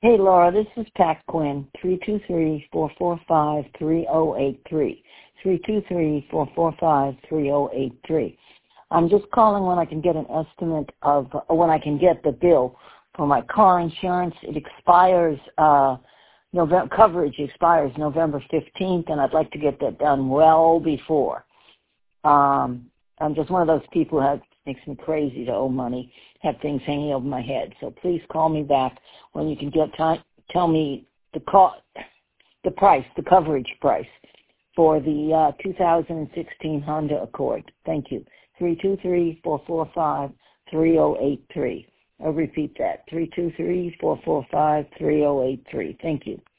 Hey, Laura, this is Pat Quinn, 323-445-3083. 323-445-3083. I'm just calling when I can get an estimate of, when I can get the bill for my car insurance. It expires, coverage expires November 15th, and I'd like to get that done well before. I'm just one of those people who makes me crazy to owe money, have things hanging over my head. So please call me back when you can get time. Tell me the price, the coverage price for the 2016 Honda Accord. Thank you. 323-445-3083. I'll repeat that. 323-445-3083. Thank you.